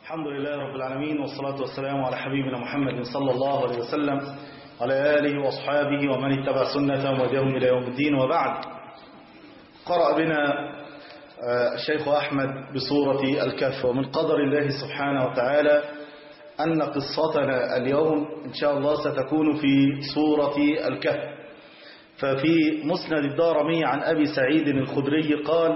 الحمد لله رب العالمين، والصلاة والسلام على حبيبنا محمد صلى الله عليه وسلم على آله وأصحابه ومن اتبع سنته وهداهم إلى يوم الدين. وبعد، قرأ بنا الشيخ أحمد بسورة الكهف، ومن قدر الله سبحانه وتعالى أن قصتنا اليوم إن شاء الله ستكون في سورة الكهف. ففي مسند الدارمي عن أبي سعيد الخدري قال: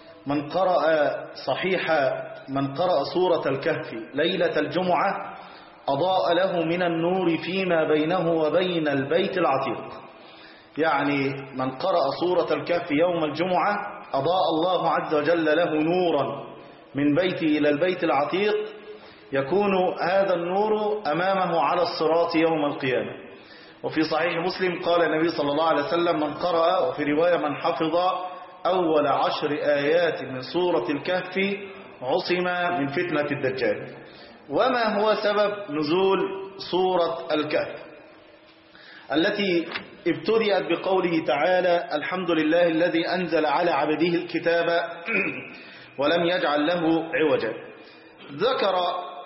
من قرأ سورة الكهف ليلة الجمعة أضاء له من النور فيما بينه وبين البيت العتيق. يعني من قرأ سورة الكهف يوم الجمعة أضاء الله عز وجل له نورا من بيته إلى البيت العتيق، يكون هذا النور أمامه على الصراط يوم القيامة. وفي صحيح مسلم قال النبي صلى الله عليه وسلم: من قرأ، وفي رواية من حفظ أول 10 آيات من سورة الكهف عصم من فتنة الدجال. وما هو سبب نزول سورة الكهف التي ابتدأت بقوله تعالى: الحمد لله الذي أنزل على عبده الكتاب ولم يجعل له عوجا. ذكر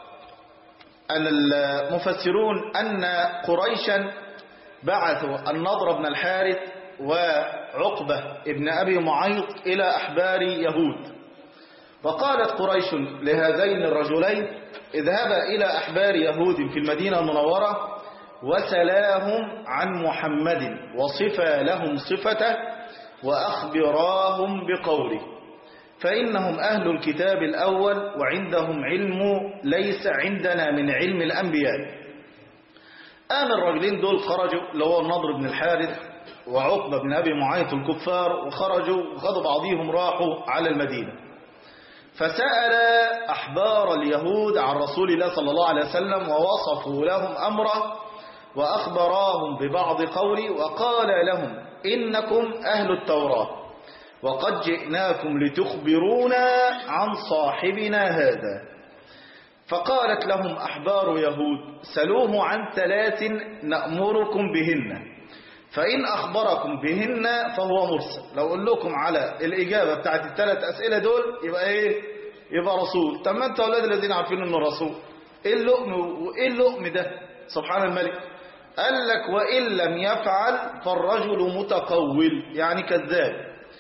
المفسرون أن قريشا بعثوا النضر بن الحارث وعقبة ابن أبي معيط إلى أحبار يهود، وقالت قريش لهذين الرجلين: اذهبا إلى أحبار يهود في المدينة المنورة وسلاهم عن محمد وصفا لهم صفته وأخبراهم بقوله، فإنهم أهل الكتاب الأول وعندهم علم ليس عندنا من علم الأنبياء. قام الرجلين دول خرجوا، اللي هو النضر بن الحارث وعقبة بن أبي معيط الكفار، وخرجوا وخذوا بعضهم راحوا على المدينة، فسأل أحبار اليهود عن رسول الله صلى الله عليه وسلم ووصفوا لهم أمره وأخبراهم ببعض قوله، وقال لهم: إنكم أهل التوراة وقد جئناكم لتخبرونا عن صاحبنا هذا. فقالت لهم أحبار يهود: سلوه عن 3 نأمركم بهن، فإن أخبركم بهن فهو مرسل. لو أقول لكم على الإجابة بتاعت ال3 أسئلة دول يبقى إيه؟ يبقى رسول. طب ما أنت أولاد الذين عارفين إنه رسول، إيه اللؤم وإيه اللؤم ده؟ سبحان الملك. قال لك: وإن لم يفعل فالرجل متقول، يعني كذاب،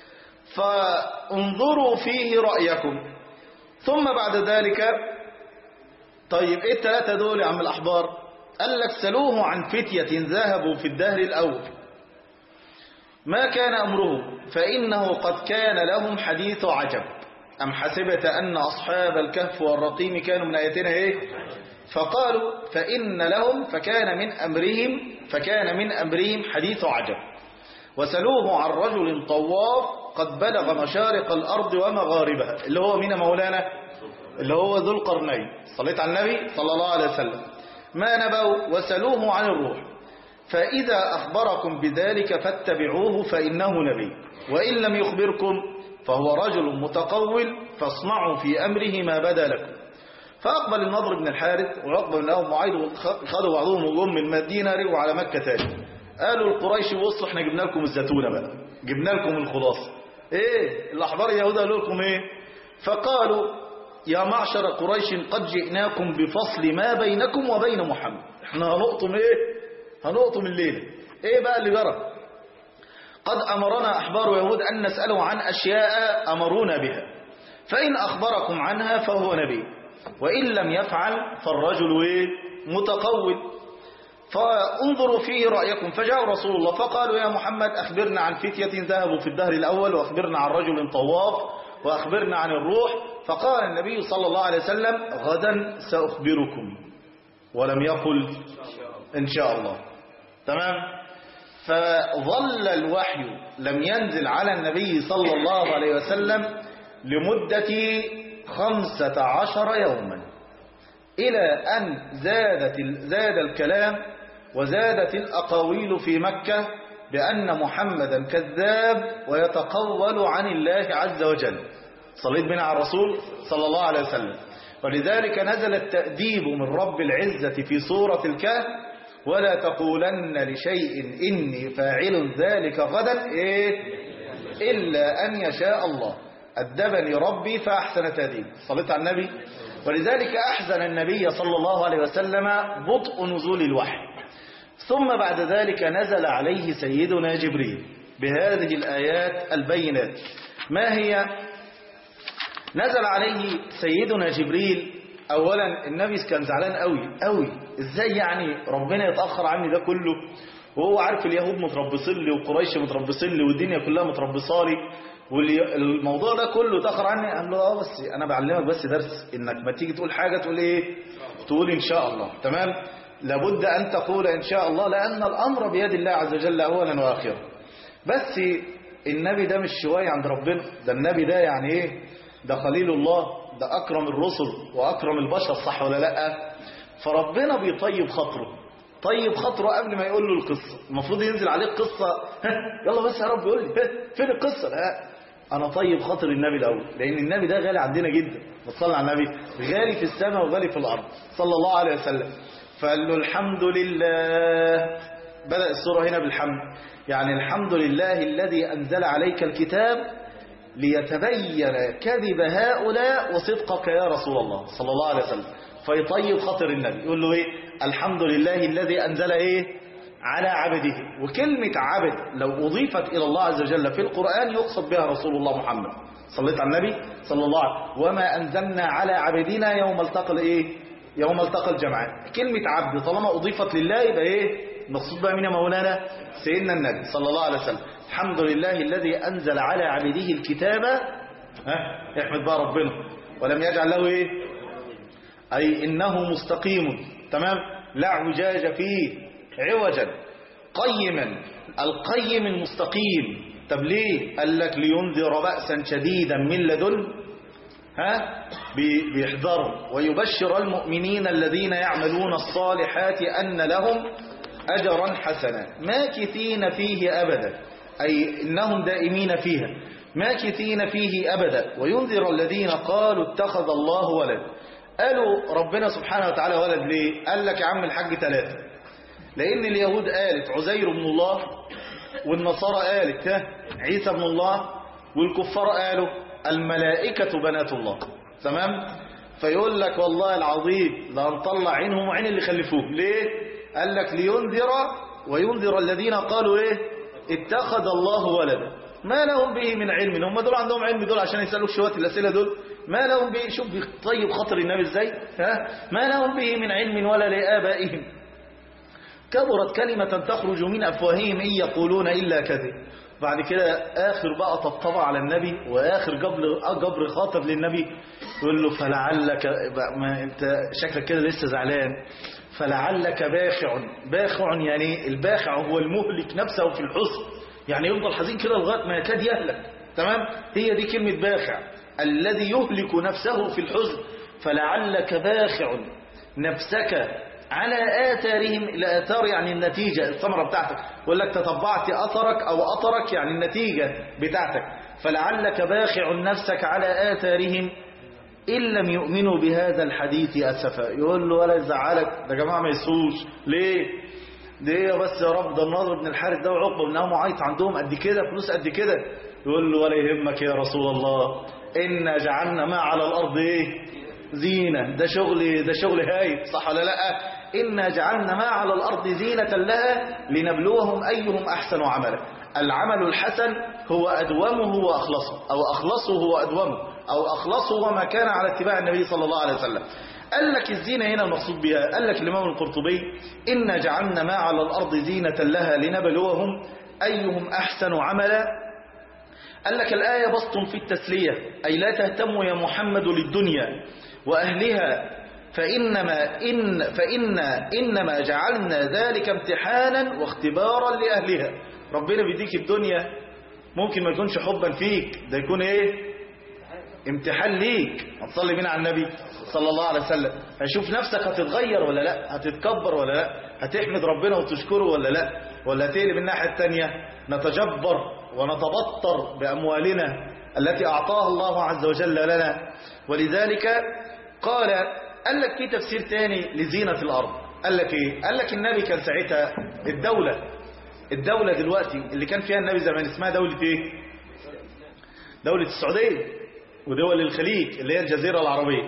فانظروا فيه رأيكم. ثم بعد ذلك، طيب إيه ال3 دول يا عم الأحبار؟ قال لك: سلوه عن فتية ذهبوا في الدهر الأول ما كان أمرهم، فإنه قد كان لهم حديث عجب. أم حسبت أن أصحاب الكهف والرقيم كانوا من آياتنا إيه؟ فقالوا فإن لهم فكان من أمرهم حديث عجب. وسلوه عن رجل طواف قد بلغ مشارق الأرض ومغاربها، اللي هو مين مولانا؟ اللي هو ذو القرنين. صليت على النبي صلى الله عليه وسلم. ما نبوا. وسلوه عن الروح، فإذا أخبركم بذلك فاتبعوه فإنه نبي، وإن لم يخبركم فهو رجل متقول، فاصنعوا في أمره ما بدا لكم. فأقبل النضر بن الحارث وعقبة بن أبي معيط، خدوا بعضهم وجم من المدينة، رجعوا على مكة تاني. قالوا القريش: بصوا احنا جبنا لكم الزتونة بقى، جبنا لكم الخلاصة. ايه الأحبار اليهود قالوا لكم ايه؟ فقالوا: يا معشر قريش قد جئناكم بفصل ما بينكم وبين محمد. احنا هنقطم ايه؟ هنقطم الليلة. ايه بقى اللي جرى؟ قد أمرنا أحبار يهود أن نسأله عن أشياء أمرونا بها، فإن أخبركم عنها فهو نبي، وإن لم يفعل فالرجل ايه؟ متقول، فانظروا فيه رأيكم. فجاء رسول الله فقالوا: يا محمد أخبرنا عن فتية ذهبوا في الدهر الأول، وأخبرنا عن رجل طواف، وأخبرنا عن الروح. فقال النبي صلى الله عليه وسلم: غدا سأخبركم، ولم يقل إن شاء الله. تمام. فظل الوحي لم ينزل على النبي صلى الله عليه وسلم لمدة 15 يوما، إلى أن زاد الكلام وزادت الأقاويل في مكة بأن محمدا كذاب ويتقول عن الله عز وجل. صليت بنا على الرسول صلى الله عليه وسلم. ولذلك نزل التأديب من رب العزة في سورة الكهف: ولا تقولن لشيء إني فاعل ذلك غدا إلا أن يشاء الله. أدبني ربي فأحسن تأديب. صليت على النبي ولذلك أحزن النبي صلى الله عليه وسلم بطء نزول الوحي. ثم بعد ذلك نزل عليه سيدنا جبريل بهذه الآيات البينات. ما هي؟ نزل عليه سيدنا جبريل. أولا النبي كان زعلان قوي إزاي يعني ربنا يتأخر عني ده كله، وهو عارف اليهود متربصين لي وقريش متربصين لي والدنيا كلها متربصة لي، والموضوع ده كله تأخر عني. قال له بس أنا بعلمك بس درس، إنك ما تيجي تقول حاجة تقول إيه؟ تقول إن شاء الله. تمام؟ لابد أن تقول إن شاء الله، لأن الأمر بيد الله عز وجل أولا وآخرا. بس النبي ده مش شوية عند ربنا، ده النبي ده يعني إيه؟ ده خليل الله، ده أكرم الرسل وأكرم البشر، صح ولا لأ؟ فربنا بيطيب خاطره، طيب خاطره قبل ما يقول له القصة. المفروض ينزل عليه القصة يلا بس يا رب يقول لي فين القصة. لا، أنا طيب خاطر النبي الأول، لأن النبي ده غالي عندنا جدا. وصلى على النبي، غالي في السماء وغالي في الأرض صلى الله عليه وسلم. فقال له الحمد لله. بدأ السورة هنا بالحمد، يعني الحمد لله الذي أنزل عليك الكتاب ليتبين كذب هؤلاء وصدقك يا رسول الله صلى الله عليه وسلم. فيطيب خاطر النبي، يقول له ايه؟ الحمد لله الذي أنزل ايه؟ على عبده. وكلمة عبد لو أضيفت إلى الله عز وجل في القرآن يقصد بها رسول الله محمد. صليت على النبي صلى الله عليه وسلم. وما أنزلنا على عبدنا يوم التقى ايه؟ يوم التقى الجمعان. كلمة عبد طالما أضيفت لله يبقى ايه؟ مقصود بها مين مولانا؟ سيدنا النبي صلى الله عليه وسلم. الحمد لله الذي أنزل على عبده الكتاب، احمد بقى ربنا، ولم يجعل له ايه؟ أي إنه مستقيم، تمام، لا عجاج فيه عوجا، قيما، القيم المستقيم. طب ليه؟ قال لك لينذر بأسا شديدا من لدن بيحذر ويبشر المؤمنين الذين يعملون الصالحات أن لهم أجرا حسنا ماكثين فيه أبدا، أي إنهم دائمين فيها ماكثين فيه أبدا، وينذر الذين قالوا اتخذ الله ولد. قالوا ربنا سبحانه وتعالى ولد ليه؟ قال لك يا عم الحاج 3، لأن اليهود قالت عزير بن الله، والنصارى قالت عيسى بن الله، والكفار قالوا الملائكة بنات الله. تمام؟ فيقول لك والله العظيم لا نطلع عينهم وعين اللي خلفوه. ليه؟ قال لك لينذر وينذر الذين قالوا ايه؟ اتخذ الله ولدا ما لهم به من علم. هم دول عندهم علم دول عشان يسألوا شوية الأسئلة دول؟ ما لهم به. شوف طيب خاطر النبي ازاي، ما لهم به من علم ولا لآبائهم، كبرت كلمة تخرج من أفواههم إن يقولون إلا كذب. بعد كده آخر بقى طبطبة على النبي، وآخر جبر خاطر للنبي، يقول له فلعلك، ما انت شكلك كده لسه زعلان، فلعلك باخع يعني الباخع هو المهلك نفسه في الحزن، يعني يفضل حزين كده لغاية ما يكاد يهلك. تمام؟ هي دي كلمة باخع، الذي يهلك نفسه في الحزن. فلعلك باخع نفسك على آثارهم، إلى آثار يعني النتيجة الثمرة بتاعتك، يقول لك تتبعت أثرك أو أثرك يعني النتيجة بتاعتك. فلعلك باخع نفسك على آثارهم إن لم يؤمنوا بهذا الحديث أسفا. يقول له ولا يزعلك، ده جماعة ما يسوش ليه؟ ليه بس يا رب؟ ده النضر بن الحارث ده وعقبة بن أبي معيط عندهم قد كده فلوس قد كده. يقول له ولا يهمك يا رسول الله، إن جعلنا ما على الأرض إيه؟ زينة. ده شغل هاي، صح ولا لا؟ إن جعلنا ما على الأرض زينة لها لنبلوهم أيهم أحسن عملا. العمل الحسن هو أدومه وأخلصه، أو أخلصه هو أدومه، أو أخلصه وما كان على اتباع النبي صلى الله عليه وسلم. قال لك الزينة هنا المقصود بها، قال لك الإمام القرطبي إن جعلنا ما على الأرض زينة لها لنبلوهم أيهم أحسن عملا. قال لك الآية بسط في التسلية، أي لا تهتموا يا محمد للدنيا وأهلها، إنما جعلنا ذلك امتحانا واختبارا لأهلها. ربنا بيديك الدنيا ممكن ما يكونش حبا فيك، ده يكون ايه؟ امتحان ليك. هتصلي بينا على النبي صلى الله عليه وسلم، هشوف نفسك هتتغير ولا لا، هتتكبر ولا لا، هتحمد ربنا وتشكره ولا لا، ولا هتقلب الناحية التانية نتجبر ونتبطر بأموالنا التي أعطاها الله عز وجل لنا. ولذلك قال لك في تفسير تاني لزينة الأرض. قال لك ايه؟ قال لك النبي كان ساعتها الدولة دلوقتي اللي كان فيها النبي زمان اسمها دولة ايه؟ دولة السعودية ودول الخليج اللي هي الجزيرة العربية.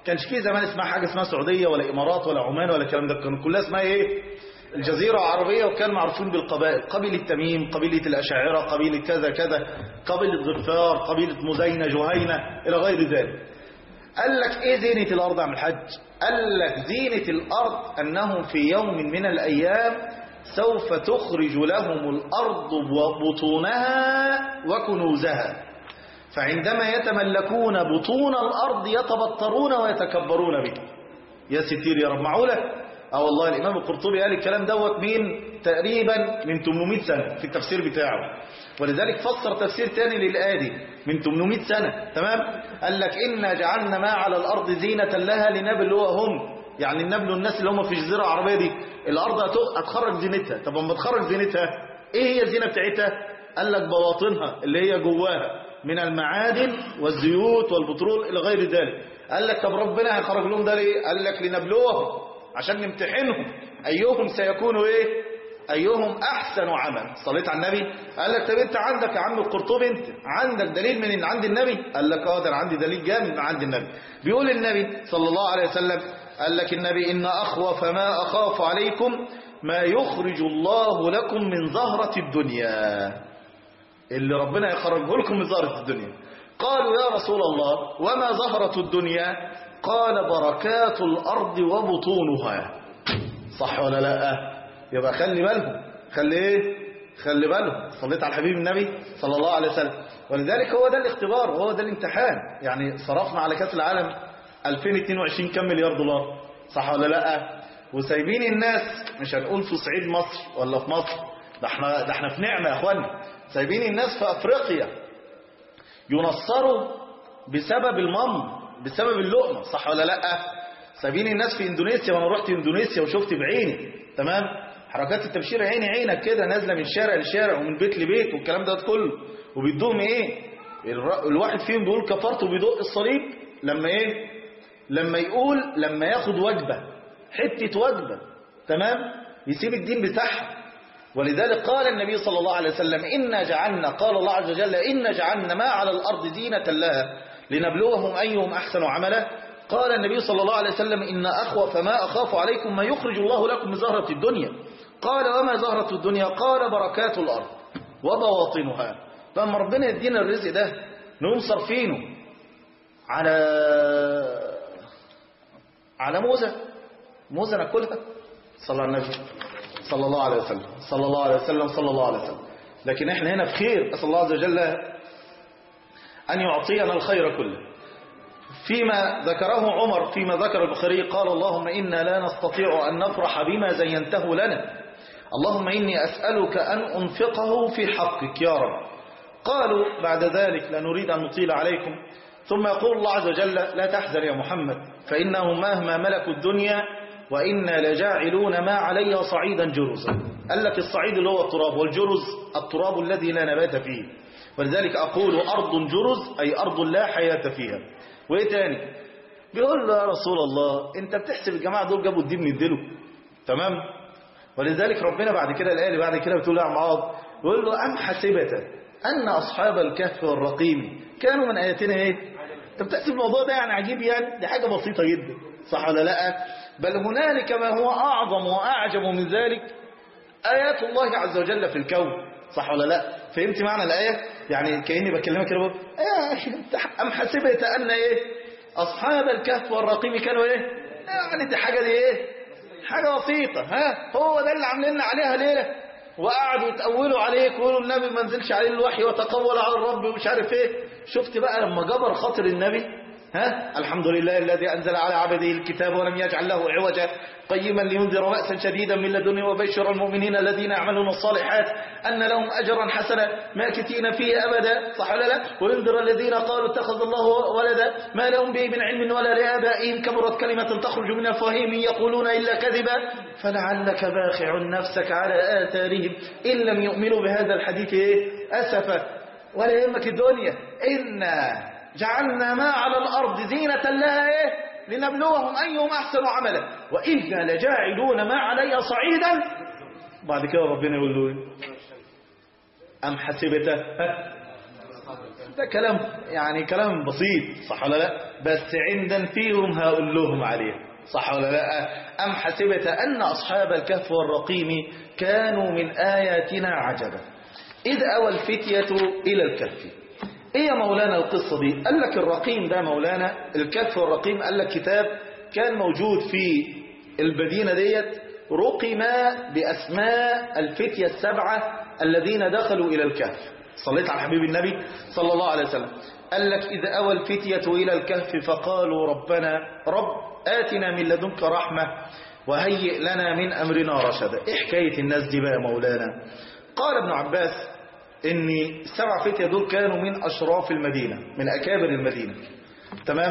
كانش فيه زمان اسمها حاجة اسمها سعودية ولا إمارات ولا عمان ولا الكلام ده، كانوا كلها اسمها إيه؟ الجزيرة العربية، وكان معروفين بالقبائل، قبيلة تميم، قبيلة الأشاعرة، قبيلة كذا كذا، قبيلة ظفار، قبيلة مزينة، جهينة، إلى غير ذلك. قال لك إيه زينة الأرض عم الحج؟ قال لك زينة الأرض أنهم في يوم من الأيام سوف تخرج لهم الأرض بطونها وكنوزها، فعندما يتملكون بطون الأرض يتبطرون ويتكبرون به. يا ستير يا رب، معقولة؟ والله الإمام القرطبي قال الكلام دوت من تقريبا من 800 سنة في التفسير بتاعه، ولذلك فسر تفسير تاني للآية دي من 800 سنة. تمام؟ قال لك إنا جعلنا ما على الأرض زينة لها لنبلوهم، يعني النبل الناس اللي هم في الجزيرة العربية دي الأرض هتخرج زينتها. طب لما تخرج زينتها إيه هي الزينة بتاعتها؟ قال لك بواطنها اللي هي جواها من المعادن والزيوت والبترول إلى غير ذلك. قال لك طب ربنا هيخرج لهم ده ليه؟ قال لك لنبلوهم، عشان نمتحنهم أيهم سيكون إيه؟ أيهم أحسن عمل. صليت على النبي؟ قال لك طب أنت عندك يا عم القرطبي أنت عندك دليل من عند النبي؟ قال لك ده أنا عندي دليل جامد من عند النبي. بيقول النبي صلى الله عليه وسلم، قال لك النبي إن أخوف ما أخاف عليكم ما يخرج الله لكم من زهرة الدنيا، اللي ربنا يخرجه لكم من زهرة الدنيا. قالوا يا رسول الله وما زهرة الدنيا؟ قال بركات الأرض وبطونها. صح ولا لا؟ يبقى خلي بالهم، خلي ايه؟ خلي بالهم. صليت على الحبيب النبي صلى الله عليه وسلم. ولذلك هو ده الاختبار وهو ده الامتحان. يعني صرفنا على كأس العالم 2022 كم مليار دولار؟ صح ولا لا؟ وسايبين الناس، مش هنقول في صعيد مصر ولا في مصر، ده احنا في نعمة يا اخواني، سايبين الناس في افريقيا ينصروا بسبب المم، بسبب اللقمة. صح ولا لا؟ سايبين الناس في اندونيسيا، وانا رحت اندونيسيا وشفت بعيني. تمام؟ حركات التبشير عينك كده نازله من شارع لشارع ومن بيت لبيت والكلام ده كله، وبيدوهم ايه؟ الواحد فيهم بيقول كفرت وبيدق الصليب لما ايه؟ لما ياخد وجبه، حته وجبه، تمام؟ يسيب الدين بتاعها. ولذلك قال النبي صلى الله عليه وسلم إنا جعلنا، قال الله عز وجل إنا جعلنا ما على الأرض زينة لها لنبلوهم أيهم أحسن عملا. قال النبي صلى الله عليه وسلم إن أخوف ما أخاف عليكم ما يخرج الله لكم من زهرة الدنيا. قال وما زهرة الدنيا؟ قال بركات الأرض وبواطنها. فأما ربنا يدينا الرزق ده نقوم صرفينه على موزة ناكلها. صلى على النبي صلى الله عليه وسلم، صلى الله عليه وسلم، صلى الله عليه وسلم. لكن احنا هنا في خير، أسأل الله عز وجل أن يعطينا الخير كله. فيما ذكره عمر، فيما ذكر البخاري، قال اللهم إنا لا نستطيع أن نفرح بما زينته لنا، اللهم إني أسألك أن أنفقه في حقك يا رب. قالوا بعد ذلك لا نريد أن نطيل عليكم، ثم يقول الله عز وجل لا تحزن يا محمد فإنه مهما ملكوا الدنيا وإنا لجاعلون ما عليها صعيدا جرزا. قال لك الصعيد اللي هو التراب، والجرز التراب الذي لا نبات فيه. ولذلك أقول أرض جرز أي أرض لا حياة فيها. وإيه تاني؟ بيقول له يا رسول الله أنت بتحسب الجماعة دول جابوا الدين من الدلو؟ تمام؟ ولذلك ربنا بعد كده الآية اللي بعد كده بتقول له يا معاذ، بيقول له أم حسبت أن أصحاب الكهف والرقيم كانوا من آياتنا إيه؟ أنت بتحسب الموضوع ده يعني عجيب؟ يعني دي حاجة بسيطة جدا، صح ولا لا؟ بل هنالك ما هو أعظم وأعجب من ذلك، آيات الله عز وجل في الكون. صح ولا لا؟ فهمت معنى الآية؟ يعني كأني بكلمك كده بقول أم حسبت أن إيه؟ أصحاب الكهف والرقيم كانوا إيه؟ يعني دي حاجة دي إيه؟ حاجة بسيطة. ها؟ هو ده اللي عاملين عليها ليلة، وقعدوا يتأولوا عليك ويقولوا النبي ما نزلش عليه الوحي وتقول على الرب ومش عارف إيه. شفت بقى لما جبر خاطر النبي؟ ها؟ الحمد لله الذي أنزل على عبده الكتاب ولم يجعل له عوجا قيما لينذر بأسا شديدا من لدنه وبشر المؤمنين الذين يعملون الصالحات أن لهم أجرا حسنا ماكثين فيه أبدا. صح ولا لا؟ وينذر الذين قالوا اتخذ الله ولدا ما لهم به من علم ولا لآبائهم كبرت كلمة تخرج من أفواههم يقولون إلا كذبا فلعلك باخع نفسك على آثارهم إن لم يؤمنوا بهذا الحديث أسفا. ولا يهمك الدنيا، إنا جعلنا ما على الأرض زينة لها لنبلوهم أيهم أحسن عملا وإنا لجاعلون ما عليها صعيدا. بعد كده ربنا يقول له أم حسبت ده كلام يعني كلام بسيط، صح ولا لا؟ بس عند فيهم هقول لهم عليه، صح ولا لا؟ أم حسبت أن أصحاب الكهف والرقيم كانوا من آياتنا عجبا إذ أوى الفتية إلى الكهف. إيه يا مولانا القصة دي؟ قال لك الرقيم ده مولانا، الكهف والرقيم، قال لك كتاب كان موجود في المدينة ديت، رقم بأسماء الفتية السبعة الذين دخلوا إلى الكهف. صليت على حبيب النبي صلى الله عليه وسلم. قال لك إذ أوى الفتية إلى الكهف فقالوا ربنا آتنا من لدنك رحمة وهيئ لنا من أمرنا رشدا. إيه حكاية الناس دي بقى مولانا؟ قال ابن عباس إن السبع فتية دول كانوا من أشراف المدينة، من أكابر المدينة، تمام؟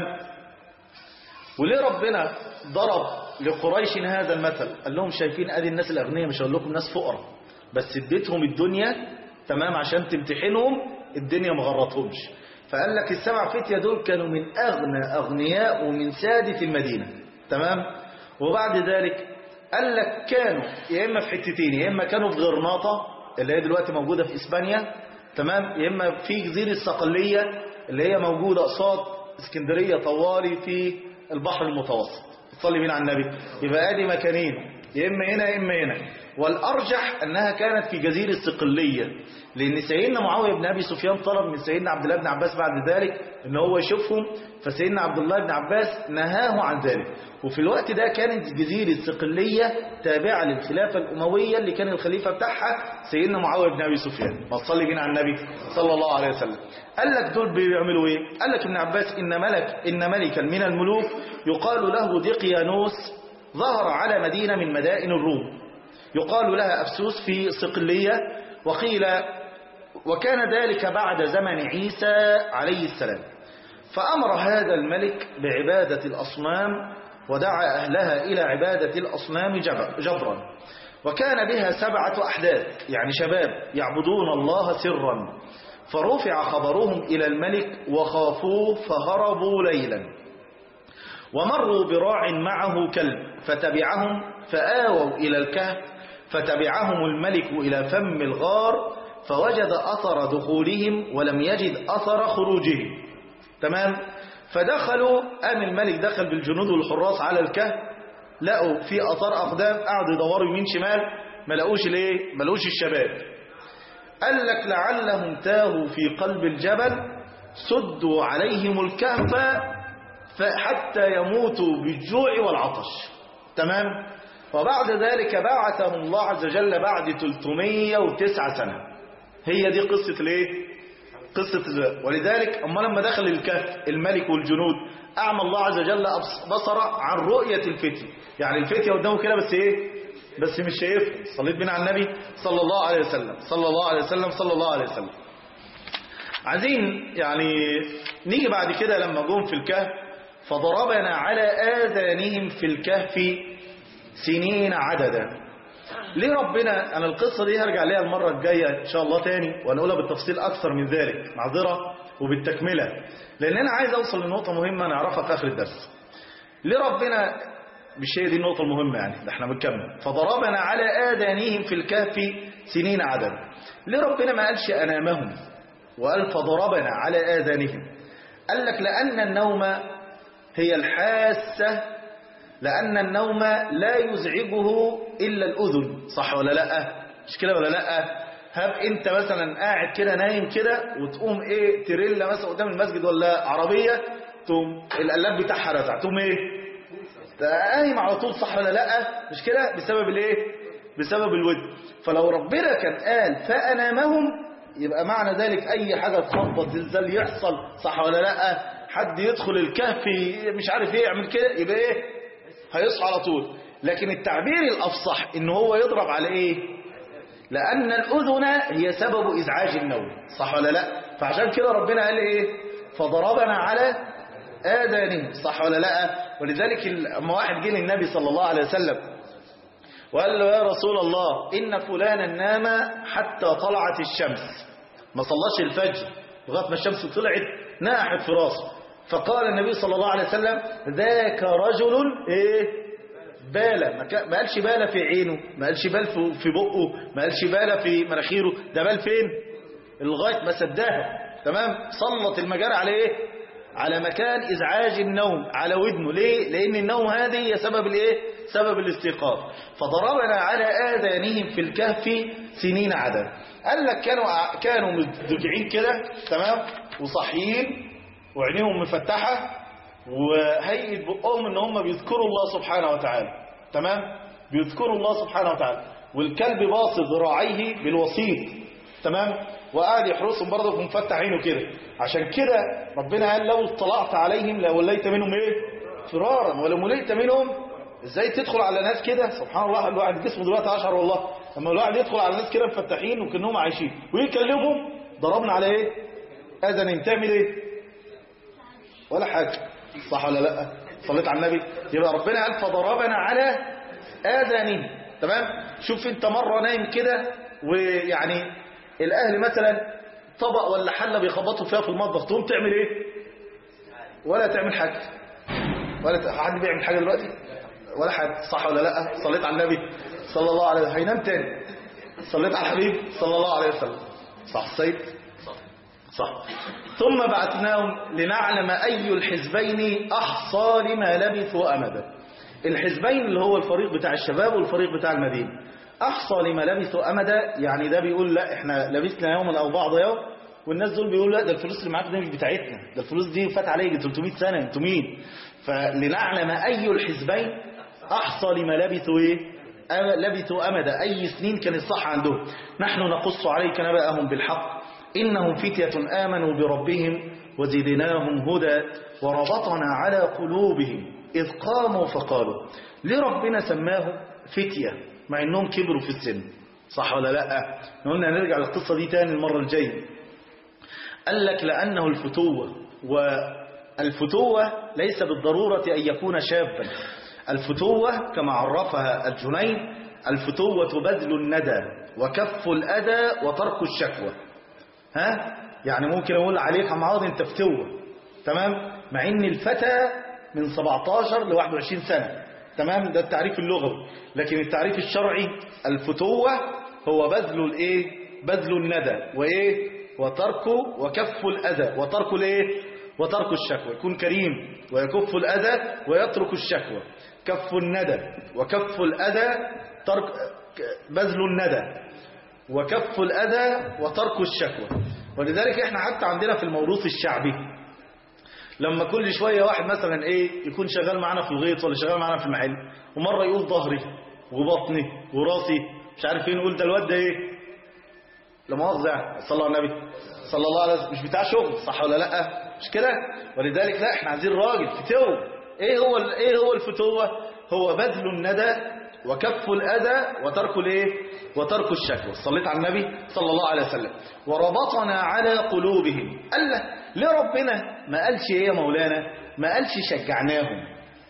وليه ربنا ضرب لقريش هذا المثل؟ قال لهم شايفين ادي الناس الاغنياء، مش هقول لكم ناس فقراء، بس اديتهم الدنيا تمام عشان تمتحنهم، الدنيا ما غرتهمش. فقال لك السبع فتية دول كانوا من اغنياء ومن سادة المدينة، تمام؟ وبعد ذلك قال لك كانوا يا اما في حتتين، يا اما كانوا في غرناطة اللي هي دلوقتي موجودة في اسبانيا، تمام؟ يا اما في جزيرة الصقلية اللي هي موجودة قصاد اسكندرية طوالي في البحر المتوسط. تصلي بينا على النبي. يبقى ادي مكانين، يا اما هنا يا اما هنا. والارجح انها كانت في جزيره الصقليه، لان سيدنا معاويه بن ابي سفيان طلب من سيدنا عبد الله بن عباس بعد ذلك ان هو يشوفهم، فسيدنا عبد الله بن عباس نهاه عن ذلك. وفي الوقت ده كانت جزيره الصقليه تابعه للخلافه الامويه اللي كان الخليفه بتاعها سيدنا معاويه بن ابي سفيان. ما تصلي بينا على النبي صلى الله عليه وسلم. قال لك دول بيعملوا ايه؟ قال لك ابن عباس ان ملكا من الملوك يقال له دقيانوس ظهر على مدينة من مدائن الروم يقال لها أفسوس في صقلية، وقيل وكان ذلك بعد زمن عيسى عليه السلام. فأمر هذا الملك بعبادة الأصنام ودعا أهلها إلى عبادة الأصنام جبرا، وكان بها 7 أحداث يعني شباب يعبدون الله سرا، فرفع خبرهم إلى الملك وخافوه فهربوا ليلا، ومروا براع معه كلب فتبعهم فآووا إلى الكهف، فتبعهم الملك إلى فم الغار فوجد أثر دخولهم ولم يجد أثر خروجهم، تمام؟ فدخلوا، قام الملك دخل بالجنود والحراس على الكهف، لقوا في أثار أقدام، قعدوا يدوروا يمين شمال، ما لقوش ليه؟ ما لقوش الشباب. قال لك لعلهم تاهوا في قلب الجبل سدوا عليهم الكهف حتى يموتوا بالجوع والعطش، تمام؟ وبعد ذلك بعثهم الله عز وجل بعد 309 سنة. هي دي قصة الايه؟ قصة الزواج. ولذلك اما لما دخل الكهف الملك والجنود اعمى الله عز وجل بصر عن رؤية الفتية، يعني الفتية قدامه كده بس ايه؟ بس مش شايفها. صليت بنا على النبي صلى الله عليه وسلم صلى الله عليه وسلم صلى الله عليه وسلم. عايزين يعني نيجي بعد كده لما جم في الكهف فضربنا على آذانهم في الكهف سنين عددا. ليه ربنا، أنا القصة دي هرجع ليها المرة الجاية إن شاء الله تاني وأنقولها بالتفصيل أكثر من ذلك، معذرة وبالتكملة، لأن أنا عايز أوصل لنقطة مهمة نعرفها في آخر الدرس. ليه ربنا، مش هي دي النقطة المهمة يعني، ده احنا بنكمل. فضربنا على آذانهم في الكهف سنين عددا. ليه ربنا ما قالش أنامهم وقال فضربنا على آذانهم؟ قال لك لأن النوم هي الحاسة، لأن النوم لا يزعجه إلا الأذن، صح ولا لا؟ مش كده ولا لا؟ هب انت مثلا قاعد كده نايم كده وتقوم ايه تريلا مثلا قدام المسجد ولا عربية تقوم القلاب بتاعها رزع، تقوم ايه قايم على طول، صح ولا لا؟ مش كده؟ بسبب الايه؟ بسبب الود. فلو ربنا كان قال فأنامهم يبقى معنى ذلك اي حاجة تخبط زلزال يحصل، صح ولا لا؟ حد يدخل الكهف مش عارف ايه يعمل كده، يبقى ايه؟ هيصحى على طول. لكن التعبير الافصح ان هو يضرب على ايه؟ لان الاذن هي سبب ازعاج النوم، صح ولا لا؟ فعشان كده ربنا قال ايه؟ فضربنا على آذانهم، صح ولا لا؟ ولذلك لما واحد جه للنبي صلى الله عليه وسلم وقال له يا رسول الله إن فلانا نام حتى طلعت الشمس، ما صلاش الفجر لغايه ما الشمس طلعت ناحت في راسه، فقال النبي صلى الله عليه وسلم ذاك رجل ايه؟ بال. ما قالش بال في عينه، ما قالش بال في بقه، ما قالش بال في مناخيره، ده بال فين؟ لغايه ما سدها تمام، سلط المجاري على ايه؟ على مكان ازعاج النوم، على ودنه. ليه؟ لان النوم هذه هي سبب الايه؟ سبب الاستيقاظ. فضربنا على آذانهم في الكهف سنين عدد. قال لك كانوا مضجعين كده، تمام، وصحيين وعينيهم مفتحة وهيئة بقهم ان هم بيذكروا الله سبحانه وتعالى، تمام، بيذكروا الله سبحانه وتعالى، والكلب باص ذراعيه بالوسيط، تمام، وقاعد يحرسهم برضه ومفتح عينه كده. عشان كده ربنا قال لو اطلعت عليهم لوليت منهم ايه؟ فرارا ولو ملئت منهم. ازاي تدخل على ناس كده؟ سبحان الله، الواحد جسمه دلوقتي اشعر والله لما الواحد يدخل على ناس كده مفتحين وكانهم عايشين ويكلمهم. ضربنا على ايه؟ اذن. تعمل ايه؟ ولا حاجه، صح ولا لا؟ صليت على النبي. يبقى ربنا قال فضربنا على اذانهم، تمام. شوف انت مره نايم كده ويعني الاهل مثلا طبق ولا حله بيخبطوا فيها في المطبخ، تقوم تعمل ايه؟ ولا تعمل حاجه؟ ولا حد بيعمل حاجه دلوقتي؟ ولا حد، صح ولا لا؟ صليت على النبي صلى الله عليه وسلم. هينام تاني. صليت على الحبيب صلى الله عليه وسلم. صح سيد؟ صح. ثم بعثناهم لنعلم أي الحزبين أحصى لما لبثوا أمدا. الحزبين اللي هو الفريق بتاع الشباب والفريق بتاع المدينة. أحصى لما لبثوا أمدا، يعني ده بيقول لا احنا لبثنا يوما أو بعض يوم، والناس دول بيقولوا لا ده الفلوس اللي معاك دي مش بتاعتنا، ده الفلوس دي فات عليك 300 سنة، انتوا مين؟ فلنعلم أي الحزبين أحصى لما لبثوا ايه؟ لبثوا أمدا، أي سنين كان الصح عندهم. نحن نقص عليك نبأهم بالحق إنهم فتية آمنوا بربهم وزدناهم هدى وربطنا على قلوبهم إذ قاموا فقالوا. ليه ربنا سماهم فتية مع إنهم كبروا في السن؟ صح ولا لا؟ قلنا نرجع للقصة دي تاني المرة الجاية. قال لك لأنه الفتوة، والفتوة ليس بالضرورة أن يكون شابا. الفتوة كما عرفها الجنيد: الفتوة بذل الندى وكف الأذى وترك الشكوى. ها؟ يعني ممكن أقول عليك عم عوض أنت فتوة، تمام، مع إن الفتى من 17 ل 21 سنة، تمام، ده التعريف اللغوي. لكن التعريف الشرعي الفتوة هو بذل الايه؟ بذل الندى وايه؟ وترك وكف الأذى وترك الايه؟ وترك الشكوى. يكون كريم ويكف الأذى ويترك الشكوى. كف الندى وكف الأذى، ترك بذل الندى وكف الأذى وترك الشكوى. ولذلك احنا حتى عندنا في الموروث الشعبي لما كل شوية واحد مثلا ايه يكون شغال معنا في الغيط ولا شغال معنا في المحل، ومرة يقول ظهري وبطني وراسي مش عارف ايه، نقول ده الواد ده ايه؟ لا مؤاخذة يعني، صلى الله على النبي صلى الله عليه وسلم، مش بتاع شغل، صح ولا لا؟ مش كده؟ ولذلك لا، احنا عايزين راجل فتوة. ايه هو الفتوة؟ هو بذل الندى وكف الأذى وترك الايه؟ وترك الشكوى. صليت على النبي صلى الله عليه وسلم. وربطنا على قلوبهم. قال لك ليه ربنا ما قالش ايه يا مولانا؟ ما قالش شجعناهم،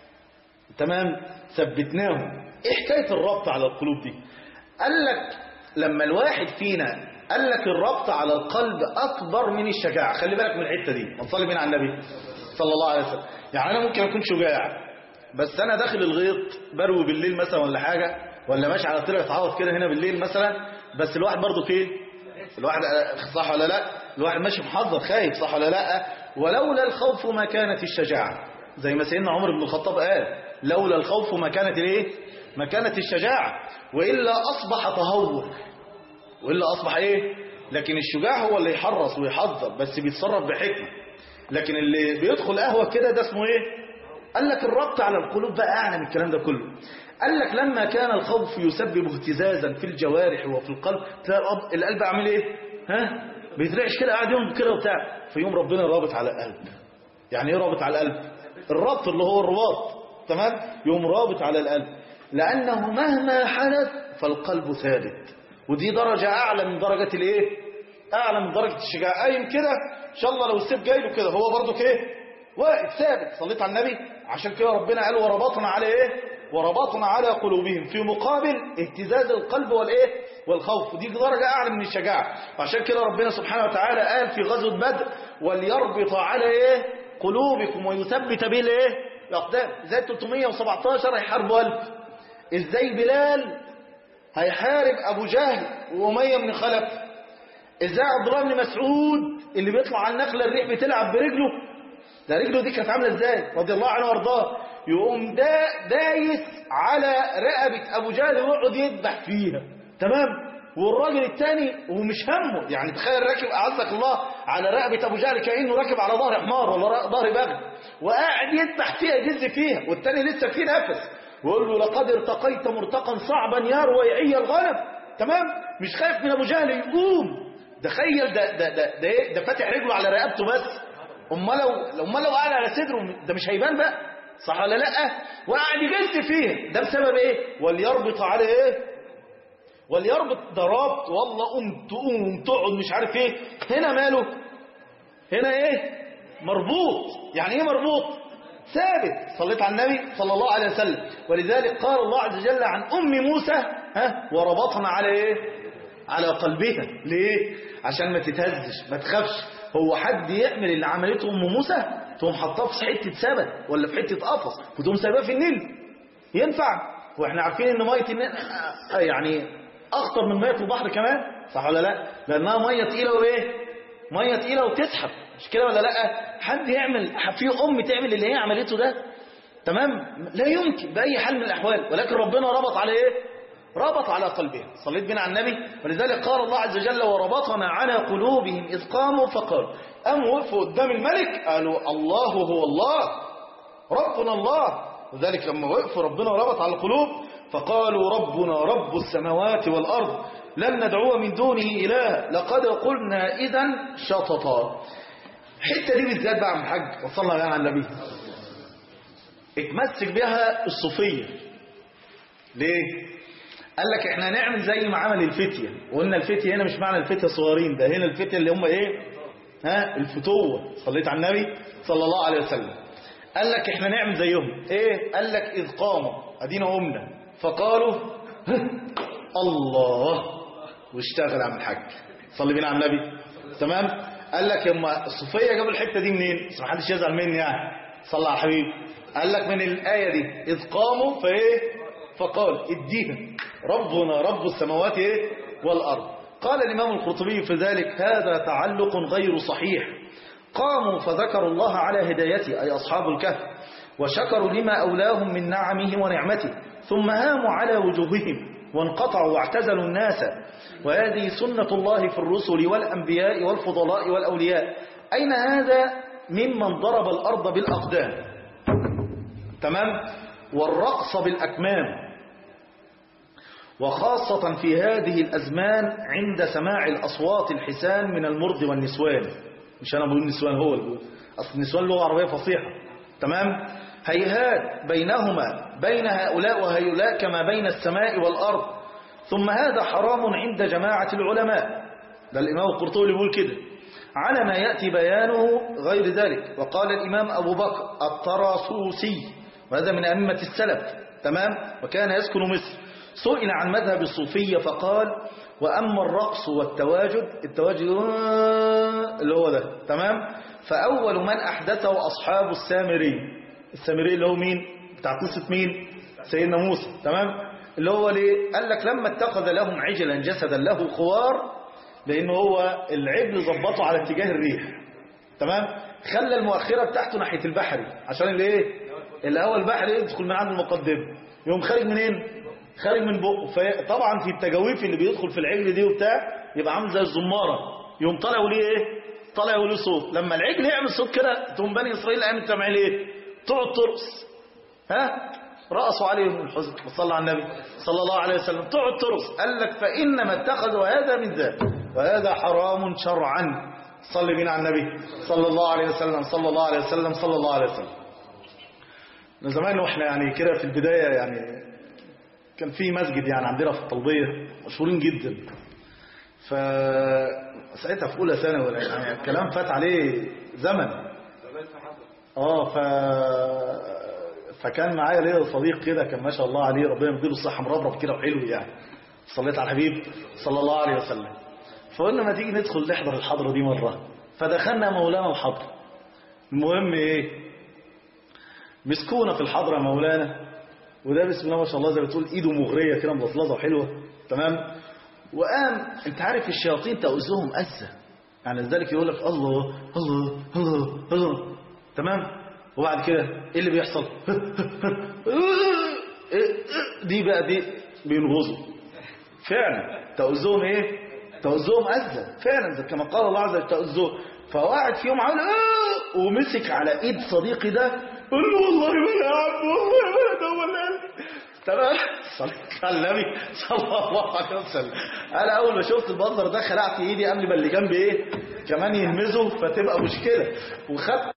تمام، ثبتناهم. ايه حكاية الربط على القلوب دي؟ قال لك لما الواحد فينا، قال لك الربط على القلب أكبر من الشجاعة. خلي بالك من الحتة دي، ونصلي بين على النبي صلى الله عليه وسلم. يعني أنا ممكن أكون شجاع بس أنا داخل الغيط بروي بالليل مثلا ولا حاجة، ولا ماشي على طريق اتعوض كده هنا بالليل مثلا، بس الواحد برضه فين؟ الواحد صح ولا لا؟ الواحد ماشي محذر خايف، صح ولا لا؟ ولولا الخوف ما كانت الشجاعة، زي ما سيدنا عمر بن الخطاب قال: لولا الخوف ما كانت الايه؟ ما كانت الشجاعة، وإلا أصبح تهور، وإلا أصبح ايه؟ لكن الشجاع هو اللي يحرص ويحذر بس بيتصرف بحكمة. لكن اللي بيدخل قهوة كده ده اسمه ايه؟ قال لك الربط على القلوب بقى أعلى من الكلام ده كله. قال لك لما كان الخوف يسبب اهتزازا في الجوارح وفي القلب، تلاقي القلب عامل ايه؟ ها؟ بيترعش كده، قاعد يوم كده وبتاع، في يوم ربنا رابط على القلب. يعني ايه رابط على القلب؟ الربط اللي هو الرباط، تمام، يوم رابط على القلب، لأنه مهما حدث فالقلب ثابت. ودي درجة أعلى من درجة الايه؟ أعلى من درجة الشجاعة. قايم كده إن شاء الله لو السيف جاي له كده هو برضه كده واقف ثابت. صليت على النبي. عشان كده ربنا قال وربطنا على ايه؟ وربطنا على قلوبهم، في مقابل اهتزاز القلب والايه؟ والخوف. ودي درجة أعلى من الشجاعة. وعشان كده ربنا سبحانه وتعالى قال في غزوة بدر: وليربط على ايه؟ قلوبكم ويثبت به الايه؟ الأقدام. ازاي 317 هيحاربوا 1000؟ ازاي بلال هيحارب أبو جهل وأمية بن خلف؟ ازاي عبد الله بن مسعود اللي بيطلع على النخله الريح بتلعب برجله، ده رجله دي كانت عامله ازاي رضي الله عنه وارضاه، يقوم دايس على رقبه ابو جهل ويقعد يذبح فيها، تمام. والراجل الثاني ومش همه، يعني تخيل راكب اعزك الله على رقبه ابو جهل كانه راكب على ظهر حمار ولا ظهر بغل، وقاعد يذبح فيها يدز فيها، والثاني لسه فيه نفس، ويقول له لقد ارتقيت مرتقا صعبا يا رويعي الغنم، تمام. مش خايف من ابو جهل يقوم، تخيل ده فاتح رجله على رقبته بس، امال لو قاعد على صدره ده مش هيبان بقى، صح ولا لا؟ وقاعد يجز فيها، ده بسبب ايه؟ وليربط على ايه؟ وليربط، ضربت والله قوم تقعد مش عارف ايه، هنا ماله؟ هنا ايه؟ مربوط. يعني ايه مربوط؟ ثابت. صليت على النبي صلى الله عليه وسلم. ولذلك قال الله عز وجل عن موسى وربطنا على ايه؟ على قلبها. ليه؟ عشان ما تتهزش ما تخافش. هو حد يعمل اللي عملته موسى تقوم حطاه في حته سبت ولا في حته قفص وتقوم سايباه في النيل؟ ينفع؟ واحنا عارفين ان ميه النيل يعني اخطر من ميه البحر كمان، صح ولا لا؟ لانها ميه تقيله وايه؟ ميه تقيله وتسحب، مش كده ولا لا؟ حد يعمل في تعمل اللي هي عملته ده؟ تمام؟ لا يمكن باي حال من الاحوال. ولكن ربنا ربط على ايه؟ ربط على قلبها. صليت بنا على النبي. ولذلك قال الله عز وجل وربطنا على قلوبهم إذ قاموا فقالوا، قاموا وقفوا قدام الملك قالوا الله هو الله ربنا الله. وذلك لما وقفوا ربنا ربط على القلوب، فقالوا ربنا رب السماوات والأرض لن ندعو من دونه إله لقد قلنا إذا شططا. الحته دي بالذات بقى عم الحاج وصلنا بها على النبي اتمسك بها الصوفيه. ليه؟ قال لك احنا نعمل زي ما عمل الفتيه، وقلنا الفتيه هنا مش معنى الفتيه صغيرين، ده هنا الفتيه اللي هم ايه؟ الفتوه. صليت على النبي صلى الله عليه وسلم. قال لك احنا نعمل زيهم. ايه؟ قال لك اذ قاموا ادينا قمنا فقالوا الله واشتغل عم الحاج. صلي بينا على النبي. تمام. قال لك اما الصوفيه جابوا الحته دي منين؟ بس ما حدش يزعل مني يعني، صلى على الحبيب. قال لك من الايه دي اذ قاموا فايه؟ فقال اديها ربنا رب السماوات ايه؟ والارض. قال الامام القرطبي في ذلك هذا تعلق غير صحيح. قاموا فذكروا الله على هدايته اي اصحاب الكهف، وشكروا لما اولاهم من نعمه ونعمته، ثم هاموا على وجوههم وانقطعوا واعتزلوا الناس. وهذه سنة الله في الرسل والأنبياء والفضلاء والأولياء. أين هذا ممن ضرب الأرض بالأقدام؟ تمام؟ والرقص بالأكمام، وخاصة في هذه الأزمان عند سماع الأصوات الحسان من المرض والنسوان. مش أنا بقول النسوان، هو اللي أصل النسوان لغة عربية فصيحة. تمام؟ هيهات بينهما بين هؤلاء وهؤلاء كما بين السماء والأرض. ثم هذا حرام عند جماعة العلماء. ده الإمام القرطبي بيقول كده على ما يأتي بيانه غير ذلك. وقال الإمام أبو بكر الطراسوسي، وهذا من أئمة السلف، تمام، وكان يسكن مصر، سئل عن مذهب الصوفية فقال وأما الرقص والتواجد، التواجد اللي هو ده، تمام، فأول من أحدثه أصحاب السامري. السامري اللي هو مين؟ بتاع قصة مين؟ سيدنا موسى، تمام. اللي هو ليه؟ قال لك لما اتخذ لهم عجلا جسدا له خوار، لأنه هو العجل ظبطه على اتجاه الريح، تمام، خلى المؤخرة بتاعته ناحية البحري عشان الايه؟ الهواء البحري يدخل من عند المقدمة، يقوم خارج منين؟ خارج من بقه. فطبعا في التجاويف اللي بيدخل في العجل دي وبتاع يبقى عامل زي الزمارة، يقوم طالع وليه ايه؟ طالع وليه صوت. لما العجل يعمل صوت كده تقوم بني إسرائيل قامت تعمل ايه؟ تقعد ترقص. رقصوا عليهم الحزن. وصلى على النبي صلى الله عليه وسلم. تقعد ترقص. قال لك فإنما اتخذوا هذا من ذلك، وهذا حرام شرعا. صلي بنا على النبي صلى الله عليه وسلم صلى الله عليه وسلم صلى الله عليه وسلم. من زمان واحنا يعني كده في البداية يعني كان في مسجد يعني عندنا في الطلبية مشهورين جدا. فساعتها في أولى ثانوي يعني الكلام فات عليه زمن. فكان معايا ليا صديق كده كان ما شاء الله عليه ربنا يديله الصحة مربرب كده وحلو يعني. صليت على الحبيب صلى الله عليه وسلم. فقلنا ما تيجي ندخل نحضر الحضرة دي مرة. فدخلنا مولانا الحضرة. المهم ايه؟ مسكونا في الحضرة مولانا، وده بسم الله ما شاء الله زي ما بتقول ايده مغرية كده ملطلطة وحلوة، تمام. وقام انت عارف الشياطين تؤذهم أذى، يعني لذلك يقول لك الله الله الله الله، تمام. وبعد كده ايه اللي بيحصل؟ دي بقى دي بينغزوا فعلا، تؤذهم ايه؟ تؤذهم أذى فعلا كما قال الله عز وجل تؤذهم. فواحد فيهم عمل ومسك على ايد صديقي ده قال له والله ما يا عم، والله ما ده ولا تمام. صليت على النبي صلى الله عليه وسلم. انا اول ما شفت المنظر ده خلعت ايدي قبل ما اللي جنبي ايه كمان يهمزوا فتبقى مشكله، وخدت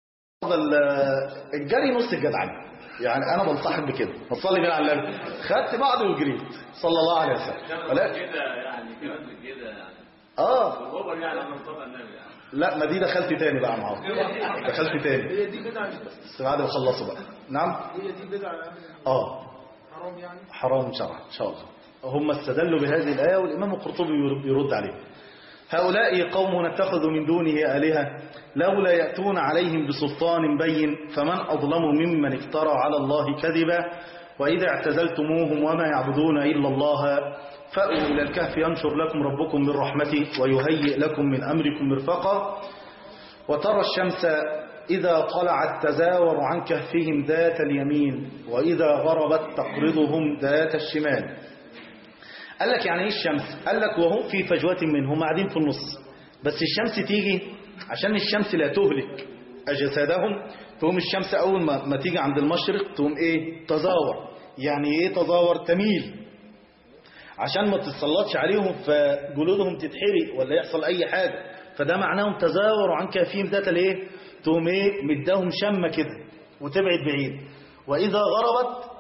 الجري نص الجدعنه. يعني انا بنصحك بكده، بتصلي بين على النبي، خدت بعض وجريت صلى الله عليه وسلم. ولكن كده يعني كمان كده يعني الخبر يعني انا مصطفى النبي يعني. لا ما دي دخلت تاني بقى معاهم، دخلت تاني هي دي بدعة بس بعد ما خلصوا بقى. نعم هي دي بدعة حرام يعني حرام شرعا ان شاء الله. هم استدلوا بهذه الآية والإمام القرطبي يرد عليه. هؤلاء قوم نتخذ من دونه آلهة لولا يأتون عليهم بسلطان بين فمن أظلم ممن افترى على الله كذبا وإذا اعتزلتموهم وما يعبدون إلا الله فأووا إلى الكهف ينشر لكم ربكم من رحمته ويهيئ لكم من أمركم مرفقا وترى الشمس إذا طلعت تزاور عن كهفهم ذات اليمين وإذا غربت تقرضهم ذات الشمال. قال لك يعني ايه الشمس؟ قال لك وهم في فجوة منهم قاعدين في النص، بس الشمس تيجي عشان الشمس لا تهلك أجسادهم، تقوم الشمس أول ما تيجي عند المشرق تقوم ايه تزاور. يعني ايه تزاور؟ تميل عشان ما تتسلطش عليهم فجلودهم تتحرق ولا يحصل اي حاجة، فده معناهم تزاور عن كافيهم ذات الايه، تقوم ايه مداهم شمة كده وتبعد بعيد. وإذا غربت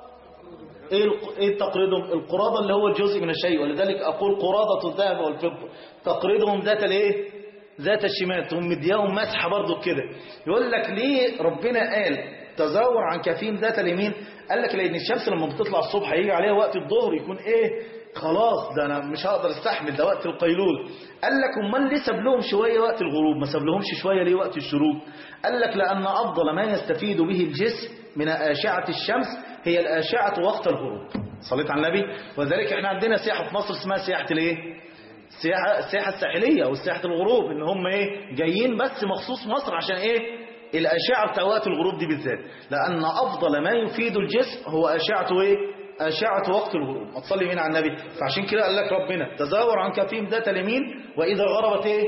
ايه تقريضهم؟ القرابة اللي هو جزء من الشيء، ولذلك اقول قرابة الذهب والفضة تقريضهم ذات الايه ذات الشمال، تقوم مدياهم مسحة برضو كده. يقول لك ليه ربنا قال تزاور عن كافيهم ذات اليمين؟ قال لك لان الشمس لما بتطلع الصبح يجي عليها وقت الظهر يكون ايه خلاص ده انا مش هقدر استحمل، ده وقت القيلول. قال لك امال ليه ساب لهم شويه وقت الغروب ما ساب لهمش شويه ليه وقت الشروق؟ قال لك لان افضل ما يستفيد به الجسم من اشعه الشمس هي الاشعه وقت الغروب. صليت على النبي. وذلك احنا عندنا سياحه في مصر اسمها سياحه الايه السياحه الساحليه او سياحه الغروب، ان هم ايه جايين بس مخصوص مصر عشان ايه الاشعه بتاع وقت الغروب دي بالذات، لان افضل ما يفيد الجسم هو اشعه ايه أشعة وقت الغروب. ما تصلي مين على النبي. فعشان كده قال لك ربنا تزاور عن كفيهم ذات اليمين وإذا غربت إيه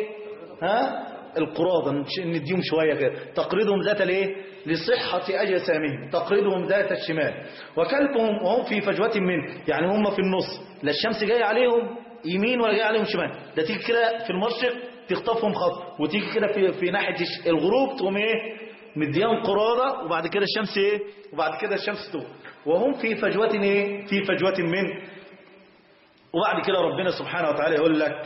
القرابة نديهم شوية كده تقريضهم ذات الإيه لصحة أجسامهم تقريضهم ذات الشمال وكلبهم وهم في فجوة منه، يعني هم في النص لا الشمس جاية عليهم يمين ولا جاية عليهم شمال، ده تيجي كده في المشرق تخطفهم خط وتيجي كده في ناحية الغروب تقوم إيه مديهم قرابة وبعد كده الشمس إيه وبعد كده الشمس تقوم وهم في فجوة ايه في فجوة منه. وبعد كده ربنا سبحانه وتعالى يقول لك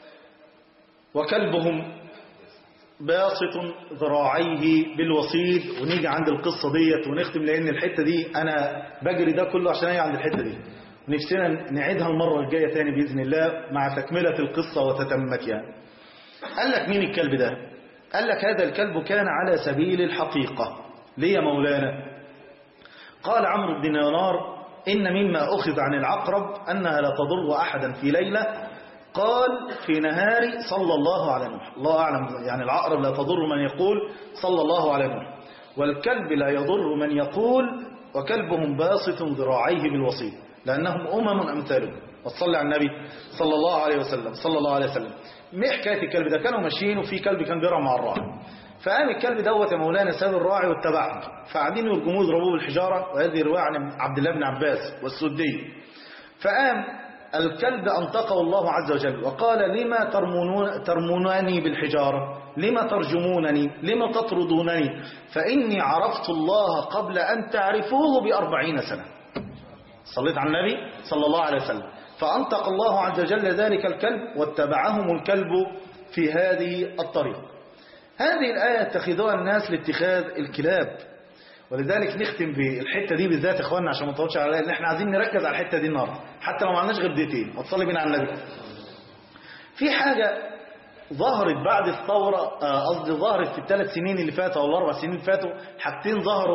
وكلبهم باسط ذراعيه بالوصيد. ونيجي عند القصة ديت ونختم لان الحتة دي انا بجري ده كله عشان اجي عند الحتة دي ونفسنا نعيدها المرة الجاية تاني بإذن الله مع تكملة القصة وتتمتها. قال لك مين الكلب ده؟ قال لك هذا الكلب كان على سبيل الحقيقة. ليه يا مولانا؟ قال عمرو بن دينار إن مما أخذ عن العقرب أنها لا تضر أحدا في ليلة، قال في نهار صلى الله على نوح. الله أعلم يعني العقرب لا تضر من يقول صلى الله على نوح، والكلب لا يضر من يقول وكلبهم باسط ذراعيه بالوصيد لأنهم أمثالهم. وصلى على النبي صلى الله عليه وسلم صلى الله عليه وسلم. ما حكاية الكلب ده؟ كانوا ماشيين وفي كلب كان بيرعى مع الراعي، فقام الكلب دوت يا مولانا ساب الراعي واتبعهم، فقاعدين يرجموه يضربوه بالحجاره، وهذه روايه عن عبد الله بن عباس والسدي. فقام الكلب انطقه الله عز وجل وقال لما ترمونني بالحجاره؟ لما ترجمونني؟ لما تطردونني؟ فاني عرفت الله قبل ان تعرفوه ب40 سنه. صليت على النبي صلى الله عليه وسلم. فانطق الله عز وجل ذلك الكلب واتبعهم الكلب في هذه الطريقه. هذه الآية اتخذوها الناس لاتخاذ الكلاب، ولذلك نختم بالحتة دي بالذات يا اخواننا عشان ما نطولش على ان احنا عايزين نركز على الحتة دي النهارده حتى لو ما عندناش غير دقيقتين. وتصلي بينا على النبي. في حاجة ظهرت بعد الثورة، قصدي ظهرت في ال3 سنين اللي فاتوا او ال4 سنين اللي فاتوا، حاجتين ظهروا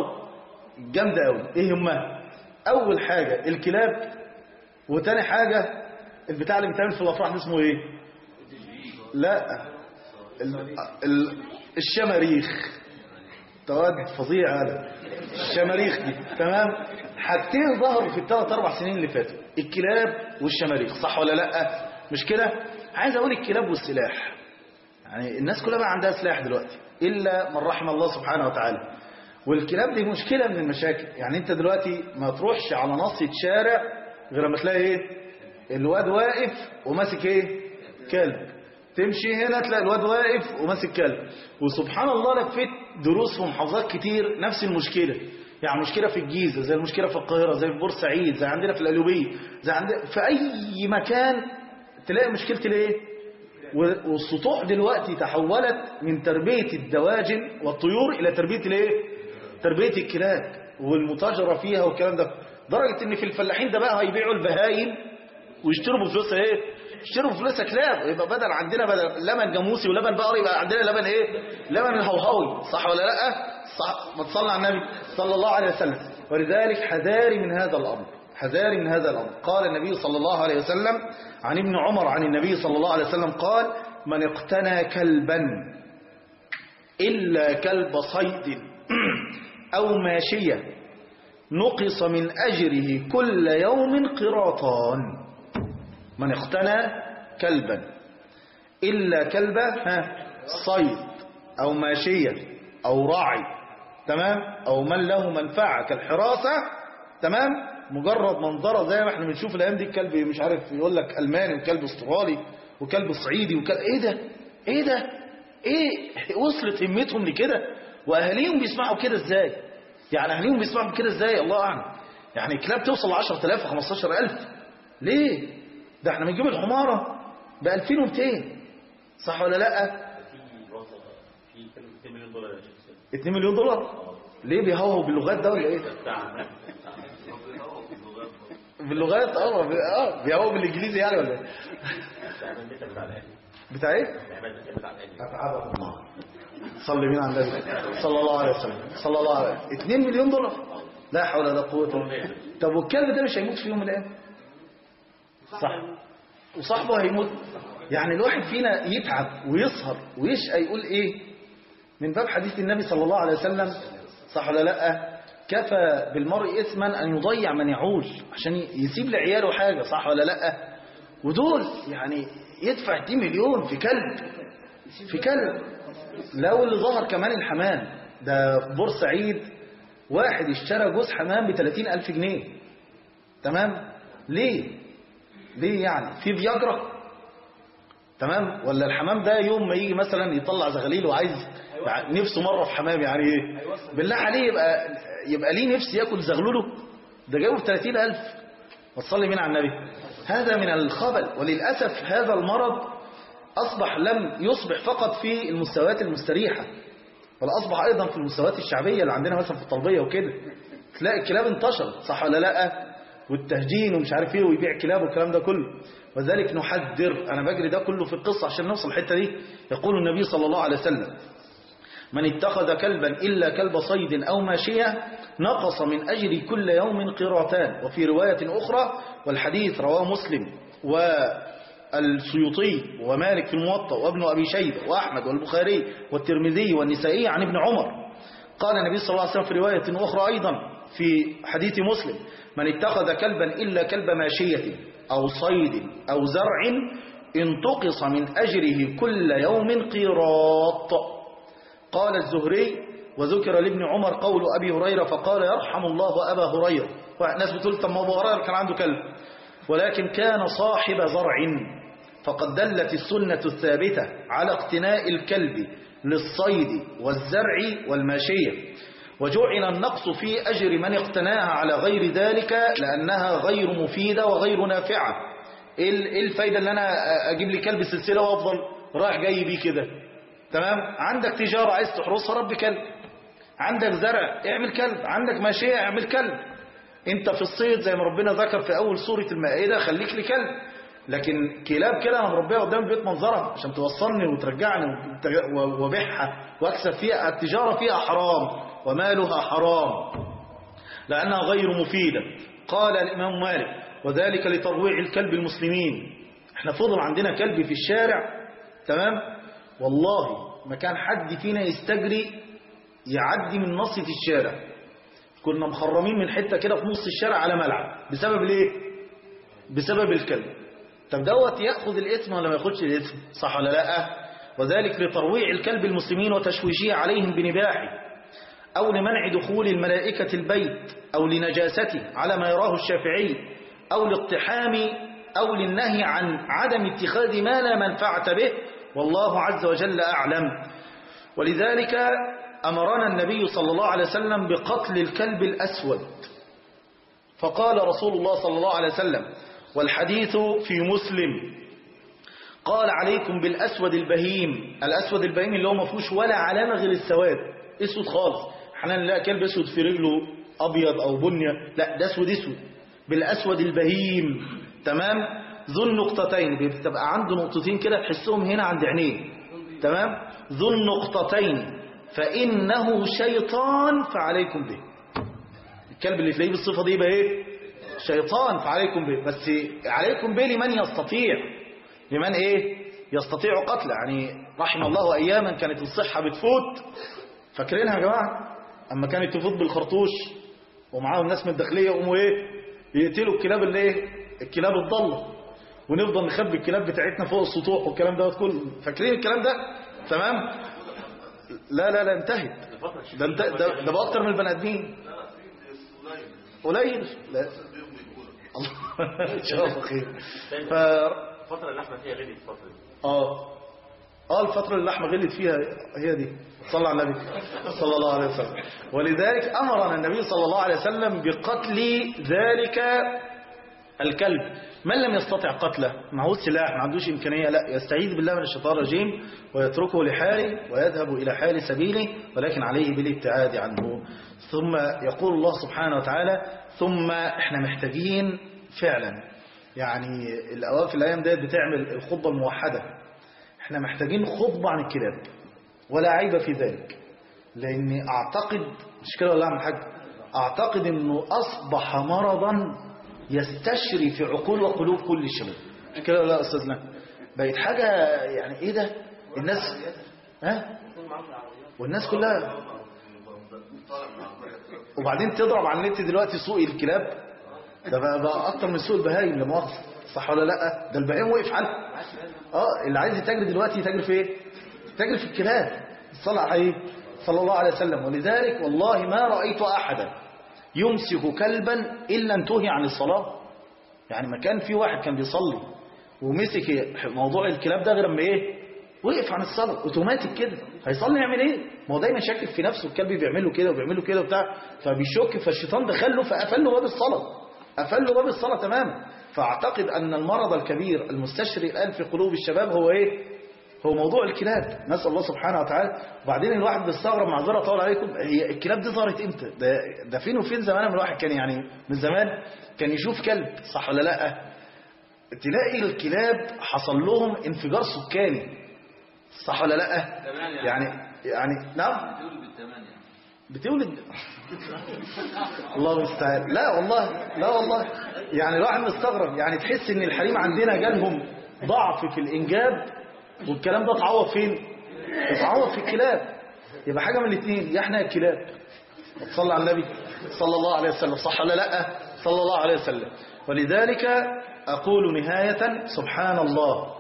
جامدة قوي. ايه هما؟ اول حاجة الكلاب، وتاني حاجة البتاع اللي بيتعمل في الافراح ده اسمه ايه؟ لا الشماريخ. تواد فظيع هذا الشماريخ دي. تمام. حاجتين ظهروا في الثلاث 4 سنين اللي فاتوا، الكلاب والشماريخ، صح ولا لا؟ مش كده؟ عايز اقول الكلاب والسلاح. يعني الناس كلها بقى عندها سلاح دلوقتي الا من رحم الله سبحانه وتعالى. والكلاب دي مشكلة من المشاكل. يعني انت دلوقتي ما تروحش على ناصية شارع غير ما تلاقي ايه؟ الواد واقف وماسك ايه؟ كلب. تمشي هنا تلاقي الواد واقف وماسك كلب. وسبحان الله لفيت دروس في محافظات كتير نفس المشكلة. يعني مشكلة في الجيزة زي المشكلة في القاهرة، زي في بورسعيد، زي عندنا في القليوبية، زي عندنا في أي مكان تلاقي مشكلة الايه؟ والسطوح دلوقتي تحولت من تربية الدواجن والطيور إلى تربية الايه؟ تربية الكلاب والمتاجرة فيها والكلام ده. درجة ان في الفلاحين ده بقى هيبيعوا البهايم ويشتروا بفلوسها ايه؟ يشتروا بفلوسها كلاب. يبقى عندنا بدل لبن جاموسي ولبن بقري يبقى عندنا لبن ايه؟ لبن الهوهوي، صح ولا لا؟ صح. ما تصلي على النبي صلى الله عليه وسلم. ولذلك حذاري من هذا الامر، حذاري من هذا الامر. قال النبي صلى الله عليه وسلم عن ابن عمر عن النبي صلى الله عليه وسلم قال: من اقتنى كلبا إلا كلب صيد أو ماشية نقص من أجره كل يوم قراطان. من اقتنى كلبا إلا كلب صيد أو ماشية أو راعي، تمام، أو من له منفعة كالحراسة، تمام، مجرد منظرة زي ما احنا بنشوف الأيام دي، الكلب مش عارف يقول لك ألماني وكلب استرالي وكلب صعيدي وكلب ايه ده؟ ايه ده؟ ايه وصلت همتهم لكده؟ واهاليهم بيسمعوا كده ازاي؟ يعني اهاليهم بيسمعوا كده ازاي؟ الله اعلم. يعني كلاب توصل ل 10,000 و 15,000 ليه؟ ده احنا بنجيب الحمارة ب 2200، صح ولا لا؟ في 2 مليون دولار يا شيخ. 2 مليون دولار؟ ليه بيهوهوا باللغات ده ولا ايه؟ باللغات بيهوهوا بالانجليزي يعني ولا ايه؟ بتاع ايه؟ اتعبك الله. صلي بينا على النبي صلى الله عليه وسلم صلى الله عليه وسلم. 2 مليون دولار، لا حول ولا قوه الا بالله. طب والكلب ده مش هيموت في يوم من الايام؟ صح. وصاحبه هيموت. يعني الواحد فينا يتعب ويسهر ويشقى يقول ايه؟ من باب حديث النبي صلى الله عليه وسلم، صح ولا لا؟ كفى بالمرء اثما ان يضيع من يعول، عشان يسيب لعياله حاجه، صح ولا لا؟ ودول يعني يدفع 2 مليون في كلب، في كلب. لو اللي ظهر كمان الحمام ده في بورسعيد، واحد اشترى جوز حمام ب 30,000 جنيه، تمام. ليه يعني في فياجرا؟ تمام. ولا الحمام ده يوم ما يجي مثلا يطلع زغليل وعايز يعني نفسه مره في حمام، يعني ايه بالله عليه يبقى ليه نفس ياكل زغلوله؟ ده جايبه ب 30,000. وتصلي مين على النبي؟ هذا من الخبل. وللاسف هذا المرض اصبح لم يصبح فقط في المستويات المستريحه، بل اصبح ايضا في المستويات الشعبيه اللي عندنا مثلا في الطلبيه وكده. تلاقي الكلاب انتشرت، صح ولا لا؟ والتهجين ومش عارف ايه ويبيع كلاب والكلام ده كله. وذلك نحذر. انا بجري ده كله في القصه عشان نوصل الحته دي. يقول النبي صلى الله عليه وسلم: من اتخذ كلبا الا كلب صيد او ماشيه نقص من اجر كل يوم قيراطان. وفي روايه اخرى، والحديث رواه مسلم والسيوطي ومالك في الموطأ وابن ابي شيبه واحمد والبخاري والترمذي والنسائي عن ابن عمر. قال النبي صلى الله عليه وسلم في روايه اخرى ايضا في حديث مسلم: من اتخذ كلبا إلا كلب ماشية أو صيد أو زرع انتقص من أجره كل يوم قيراط. قال الزهري: وذكر لابن عمر قول أبي هريرة فقال: يرحم الله أبا هريرة. ناس بتقول طب ما أبو هريرة كان عنده كلب، ولكن كان صاحب زرع، فقد دلت السنة الثابتة على اقتناء الكلب للصيد والزرع والماشية، وجعل النقص في أجر من اقتناها على غير ذلك لأنها غير مفيدة وغير نافعة. إيه الفايدة اللي أنا أجيب لي كلب سلسلة وأفضل رايح جاي بيه كده؟ تمام. عندك تجارة عايز تحرسها، رب كلب. عندك زرع، اعمل كلب. عندك ماشية، اعمل كلب. انت في الصيد زي ما ربنا ذكر في أول سورة المائدة خليك لي كلب. لكن كلاب كده أنا مربيها قدام البيت منظرها عشان توصلني وترجعني وبيعها وأكسب فيها. التجارة فيها حرام ومالها حرام لأنها غير مفيدة. قال الإمام مالك: وذلك لترويع الكلب المسلمين احنا فضل عندنا كلب في الشارع، تمام، والله ما كان حد فينا يستجري يعدي من نصف الشارع، كنا مخرمين من حتة كده في نص الشارع على ملعب بسبب الايه؟ بسبب الكلب. طب دوت يأخذ الإثم ولا ما يأخذش الإثم؟ صح ولا لا؟ وذلك لترويع الكلب المسلمين وتشويشه عليهم بنباحه، أو لمنع دخول الملائكة البيت، أو لنجاسته على ما يراه الشافعي، أو لاقتحام، أو للنهي عن عدم اتخاذ ما لا منفعة به، والله عز وجل أعلم. ولذلك أمرنا النبي صلى الله عليه وسلم بقتل الكلب الأسود، فقال رسول الله صلى الله عليه وسلم، والحديث في مسلم، قال عليكم بالأسود البهيم. الأسود البهيم اللي هو ما فيهوش ولا علامة غير السواد، اسود خالص. احنا نلاقي كلب اسود في رجله أبيض أو بنية، لا ده اسود اسود، بالأسود البهيم، تمام، ذو النقطتين، بتبقى عنده نقطتين كده تحسهم هنا عند عينيه، تمام، ذو النقطتين، فإنه شيطان فعليكم به. الكلب اللي تلاقيه بالصفة دي يبقى ايه؟ شيطان فعليكم به. بس عليكم به لمن يستطيع، لمن ايه؟ يستطيع قتله. يعني رحم الله أياما كانت الصحة بتفوت، فاكرينها يا جماعة؟ أما كانت تفوت بالخرطوش ومعاهم ناس من الداخلية يقوموا ايه؟ يقتلوا الكلاب اللي ايه؟ الكلاب الضالة، ونفضل نخبي الكلاب بتاعتنا فوق السطوح والكلام ده كله. فاكرين الكلام ده؟ تمام؟ لا انتهت. ده بقى اكتر من البني ادمين. قليل. لا الله ان شاء الله خير. الفترة اللحمة فيها غلت الفترة دي. الفترة اللي اللحمة غلت فيها هي دي. صلى على النبي صلى الله عليه وسلم. ولذلك أمرنا النبي صلى الله عليه وسلم بقتل ذلك الكلب. من لم يستطع قتله، معهوش سلاح، ما عندوش إمكانية، لا، يستعيذ بالله من الشيطان الرجيم ويتركه لحاله ويذهب إلى حال سبيله، ولكن عليه بالابتعاد عنه. ثم يقول الله سبحانه وتعالى: ثم احنا محتاجين فعلا، يعني الأواف الأيام ديت بتعمل الخطبة الموحدة، احنا محتاجين خطبة عن الكلاب، ولا عيب في ذلك، لأني أعتقد، مش كده ولا أعمل حاجة، أعتقد أنه أصبح مرضا يستشري في عقول وقلوب كل الشباب. مش كده ولا لا أستاذنا؟ بقت حاجة يعني إيه ده؟ الناس والناس كلها، وبعدين تضرب على النت دلوقتي سوق الكلاب، ده بقى أكتر من سوق البهايم لمؤاخذة، صح ولا لا؟ ده البهايم وقف عنه. اللي عايز يتاجر دلوقتي يتاجر في ايه؟ يتاجر في الكلاب. الصلاة عليه صلى الله عليه وسلم. ولذلك والله ما رأيت أحدا يمسك كلبا إلا انتهي عن الصلاة. يعني ما كان في واحد كان بيصلي ومسك موضوع الكلاب ده غير ما ايه؟ وقف عن الصلاة اوتوماتيك كده. هيصلي يعمل ايه؟ ما هو دايما شاكك في نفسه، الكلب بيعمله كده وبيعمله كده وبتاع، فبيشك، فالشيطان دخله فقفل له باب الصلاة، قفل له باب الصلاة تماما. فاعتقد أن المرض الكبير المستشري الآن في قلوب الشباب هو ايه؟ هو موضوع الكلاب. نسأل الله سبحانه وتعالى. وبعدين الواحد بيستغرب، معذرة طول عليكم، هي الكلاب دي ظهرت امتى؟ ده فين وفين زمان. من الواحد كان يعني من زمان كان يشوف كلب، صح ولا لا؟ تلاقي الكلاب حصل لهم انفجار سكاني، صح ولا لا؟ يعني نعم بتولد الله المستعان. لا والله يعني الواحد مستغرب، يعني تحس ان الحريم عندنا جالهم ضعف في الانجاب، والكلام ده اتعوض فين؟ اتعوض في الكلاب. يبقى حاجه من الاثنين، يا احنا الكلاب. صلى على النبي صلى الله عليه وسلم، صح ولا لا؟ صلى الله عليه وسلم. ولذلك اقول نهايه: سبحان الله،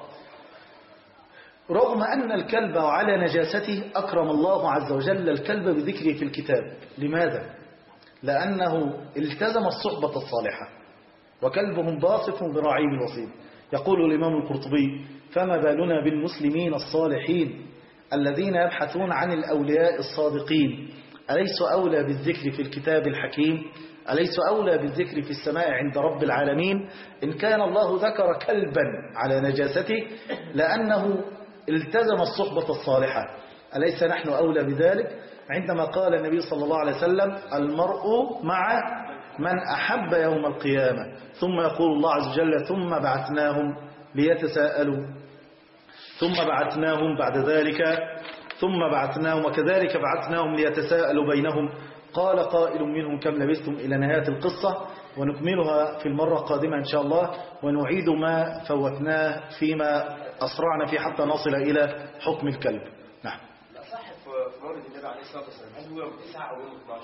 رغم أن الكلب على نجاسته أكرم الله عز وجل الكلب بذكره في الكتاب. لماذا؟ لأنه التزم الصحبة الصالحة، وكلبهم باصف براعيه الوصيد. يقول الإمام القرطبي: فما بالنا بالمسلمين الصالحين الذين يبحثون عن الأولياء الصادقين، أليس أولى بالذكر في الكتاب الحكيم؟ أليس أولى بالذكر في السماء عند رب العالمين؟ إن كان الله ذكر كلبا على نجاسته لأنه التزم الصحبة الصالحة، أليس نحن أولى بذلك؟ عندما قال النبي صلى الله عليه وسلم: المرء مع من أحب يوم القيامة. ثم يقول الله عز وجل: ثم بعثناهم ليتساءلوا، ثم بعثناهم بعد ذلك، ثم بعثناهم وكذلك بعثناهم ليتساءلوا بينهم. قال قائل منهم: كم لبثتم؟ إلى نهاية القصة. ونكملها في المرة القادمة إن شاء الله، ونعيد ما فوتناه فيما أسرعنا فيه حتى نصل إلى حكم الكلب. نعم. الأصح في مولد النبي عليه الصلاة والسلام هل هو يوم 9 أو يوم 12؟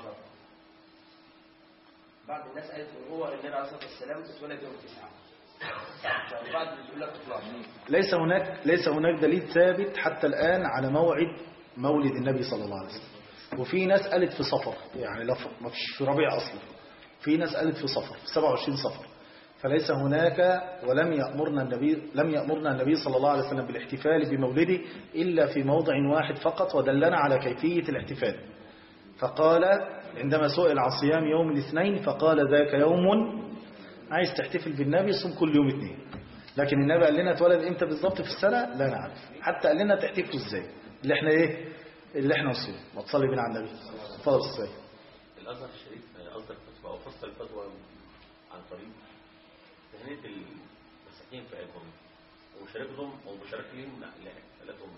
بعض الناس قالت إن هو النبي عليه الصلاة والسلام اتولد يوم 9، بعض بيقول لك 12. ليس هناك دليل ثابت حتى الآن على موعد مولد النبي صلى الله عليه وسلم. وفي ناس قالت في صفر، يعني ما فيش في ربيع أصلا، في ناس قالت في صفر، في 27 صفر. فليس هناك، ولم يأمرنا النبي صلى الله عليه وسلم بالاحتفال بمولده إلا في موضع واحد فقط، ودلنا على كيفية الاحتفال. فقال عندما سئل عن صيام يوم الاثنين فقال ذاك يوم، عايز تحتفل بالنبي صوم كل يوم اثنين. لكن النبي قال لنا اتولد امتى بالظبط في السنة لا نعرف، حتى قال لنا تحتفلوا ازاي، اللي احنا نصوم. ما تصلي بنا على النبي فضل الصلاة. الازهر الشريف قصدك فتوى او فصل الفتوى عن طريق تهنئة المساكين في عيدهم ومشاركتهم او مشاركين لاحتفالاتهم.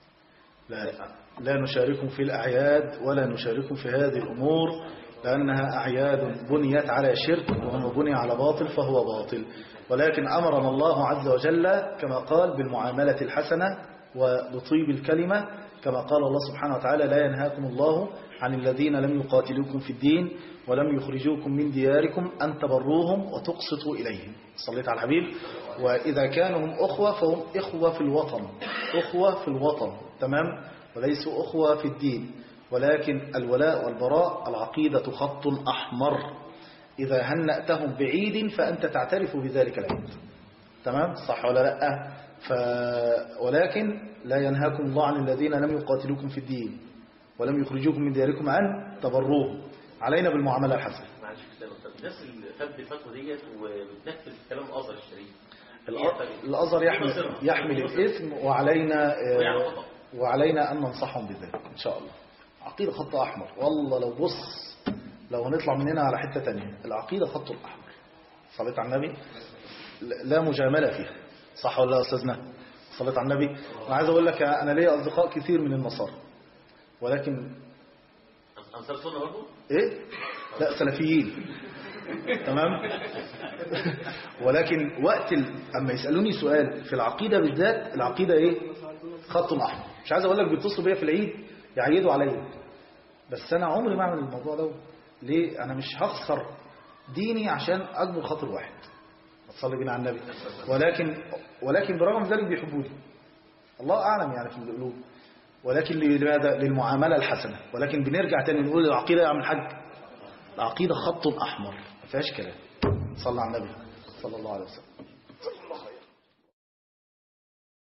لا نشاركهم في الأعياد ولا نشاركهم في هذه الأمور، لأنها أعياد بنيت على شرك، وما بني على باطل فهو باطل. ولكن أمرنا الله عز وجل كما قال بالمعاملة الحسنة وبطيب الكلمة، كما قال الله سبحانه وتعالى: لا ينهاكم الله عن الذين لم يقاتلوكم في الدين ولم يخرجوكم من دياركم أن تبروهم وتقسطوا إليهم. صليت على الحبيب. وإذا كانوا هم أخوة فهم إخوة في الوطن، أخوة في الوطن، تمام، وليسوا أخوة في الدين. ولكن الولاء والبراء العقيدة خط أحمر، إذا هنأتهم بعيد فأنت تعترف بذلك العيد، تمام، صح ولا لا؟ ولكن لا ينهاكم الله عن الذين لم يقاتلوكم في الدين ولم يخرجوكم من دياركم أن تبروهم. علينا بالمعاملة الحسنة. معلش الناس اللي خدت الفتوى ديت وبتنفذ كلام الازهر الشريف، الأزهر يحمل الإثم، وعلينا أن ننصحهم بذلك إن شاء الله. عقيدة خط أحمر، والله لو هنطلع من هنا على حتة تانية، العقيدة خط الأحمر. صليت على النبي، لا مجاملة فيها، صح ولا لا أستاذنا؟ صليت على النبي. أنا عايز أقول لك أنا ليا أصدقاء كثير من النصارى، ولكن أنصار سنة برضه؟ إيه؟ لا، سلفيين، تمام. ولكن وقت أما يسألوني سؤال في العقيدة بالذات، العقيدة إيه؟ خط أحمر. مش عايز أقول لك بيتصلوا بيا في العيد يعيدوا عليا، بس أنا عمري ما أعمل الموضوع ده. ليه؟ أنا مش هخسر ديني عشان أجبر خاطر واحد. صلي بنا على النبي. ولكن برغم ذلك بيحبوني، الله أعلم يعني في القلوب. ولكن لماذا؟ للمعاملة الحسنة. ولكن بنرجع تاني نقول العقيدة يا عم الحاج، العقيدة خط أحمر ما فيهاش كلام. صلى على النبي صلى الله عليه وسلم.